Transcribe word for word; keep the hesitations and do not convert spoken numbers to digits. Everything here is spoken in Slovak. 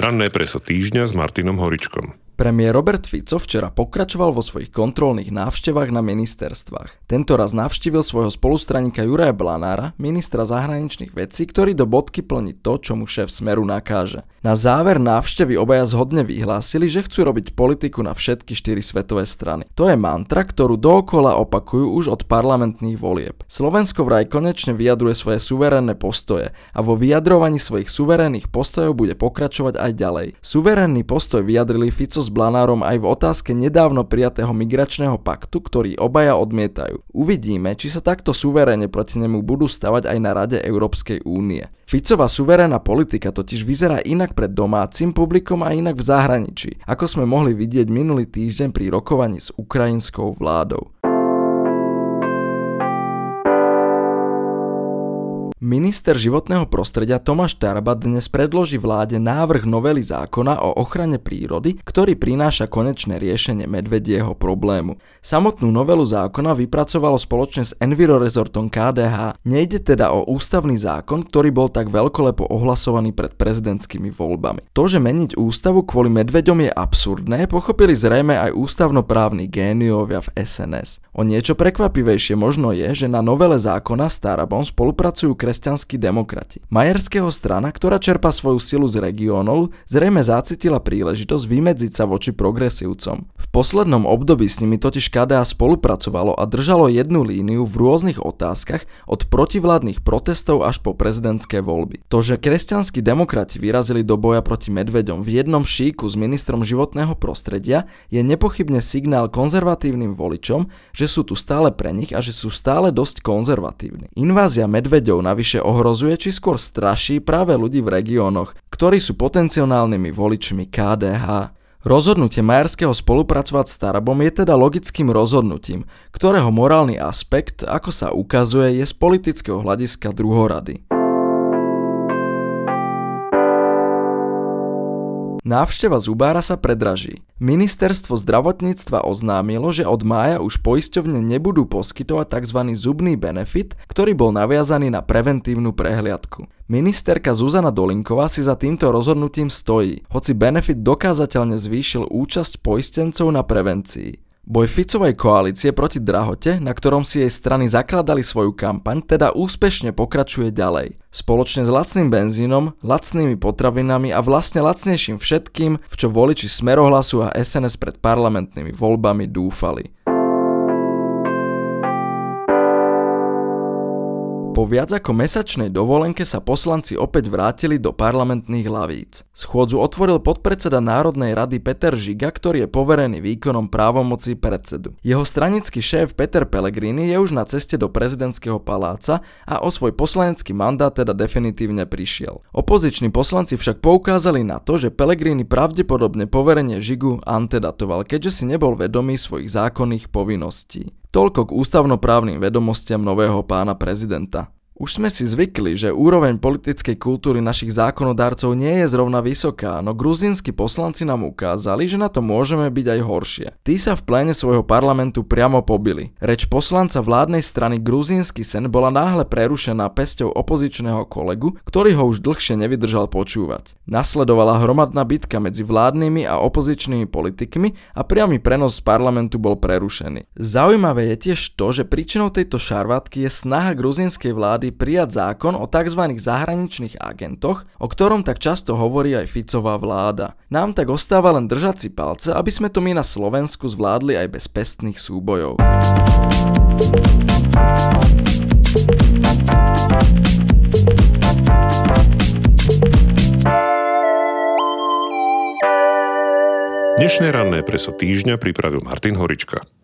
Ranné preso týždňa s Martinom Horičkom. Premiér Robert Fico včera pokračoval vo svojich kontrolných návštevách na ministerstvách. Tento raz navštívil svojho spolustraníka Juraja Blanára, ministra zahraničných vecí, ktorý do bodky plní to, čo mu šéf Smeru nakáže. Na záver návštevy obaja zhodne vyhlásili, že chcú robiť politiku na všetky štyri svetové strany. To je mantra, ktorú dookola opakujú už od parlamentných volieb. Slovensko vraj konečne vyjadruje svoje suverénne postoje a vo vyjadrovaní svojich suverénnych postojov bude pokračovať aj ďalej. Suverénny postoj vyjadrili Fico s Blanárom aj v otázke nedávno prijatého migračného paktu, ktorý obaja odmietajú. Uvidíme, či sa takto suverénne proti nemu budú stavať aj na Rade Európskej únie. Ficová suverénna politika totiž vyzerá inak pred domácim publikom a inak v zahraničí, ako sme mohli vidieť minulý týždeň pri rokovaní s ukrajinskou vládou. Minister životného prostredia Tomáš Taraba dnes predloží vláde návrh novely zákona o ochrane prírody, ktorý prináša konečné riešenie medvedieho problému. Samotnú novelu zákona vypracovalo spoločne s Envirorezortom ká dé há. Nejde teda o ústavný zákon, ktorý bol tak veľkolepo ohlasovaný pred prezidentskými voľbami. To, že meniť ústavu kvôli medveďom je absurdné, pochopili zrejme aj ústavnoprávni géniovia v es en es. O niečo prekvapivejšie možno je, že na novele zákona s Tarabom spolupracujú kresťanskí demokrati. Majerského strana, ktorá čerpá svoju silu z regiónov, zrejme zacítila príležitosť vymedziť sa voči progresívcom. V poslednom období s nimi totiž ká dé há spolupracovalo a držalo jednu líniu v rôznych otázkach od protivládnych protestov až po prezidentské voľby. To, že kresťanskí demokrati vyrazili do boja proti medveďom v jednom šíku s ministrom životného prostredia, je nepochybne signál konzervatívnym voličom, že sú tu stále pre nich a že sú stále dosť konzervatívni. Invázia medveďov navyše ohrozuje či skôr straší práve ľudí v regiónoch, ktorí sú potenciálnymi voličmi ká dé há. Rozhodnutie Majerského spolupracovať s Tarabom je teda logickým rozhodnutím, ktorého morálny aspekt, ako sa ukazuje, je z politického hľadiska druhorady. Návšteva zubára sa predraží. Ministerstvo zdravotníctva oznámilo, že od mája už poisťovne nebudú poskytovať tzv. Zubný benefit, ktorý bol naviazaný na preventívnu prehliadku. Ministerka Zuzana Dolinková si za týmto rozhodnutím stojí, hoci benefit dokázateľne zvýšil účasť poistencov na prevencii. Boj Ficovej koalície proti drahote, na ktorom si jej strany zakladali svoju kampaň, teda úspešne pokračuje ďalej. Spoločne s lacným benzínom, lacnými potravinami a vlastne lacnejším všetkým, v čo voliči Smerohlasu a es en es pred parlamentnými voľbami dúfali. Po viac ako mesačnej dovolenke sa poslanci opäť vrátili do parlamentných lavíc. Schôdzu otvoril podpredseda Národnej rady Peter Žiga, ktorý je poverený výkonom právomocí predsedu. Jeho stranický šéf Peter Pellegrini je už na ceste do prezidentského paláca a o svoj poslanecký mandát teda definitívne prišiel. Opoziční poslanci však poukázali na to, že Pellegrini pravdepodobne poverenie Žigu antedatoval, keďže si nebol vedomý svojich zákonných povinností. Toľko k ústavnoprávnym vedomostiam nového pána prezidenta. Už sme si zvykli, že úroveň politickej kultúry našich zákonodárcov nie je zrovna vysoká, no gruzínsky poslanci nám ukázali, že na to môžeme byť aj horšie. Tí sa v pléne svojho parlamentu priamo pobili. Reč poslanca vládnej strany Gruzínsky sen bola náhle prerušená pesťou opozičného kolegu, ktorý ho už dlhšie nevydržal počúvať. Nasledovala hromadná bitka medzi vládnymi a opozičnými politikmi a priamy prenos z parlamentu bol prerušený. Zaujímavé je tiež to, že príčinou tejto šarvátky je snaha gruzínskej vlády prijať zákon o tzv. Zahraničných agentoch, o ktorom tak často hovorí aj Ficová vláda. Nám tak ostáva len držať si palce, aby sme to my na Slovensku zvládli aj bez pestných súbojov. Dnešné ranné preso týždňa pripravil Martin Horička.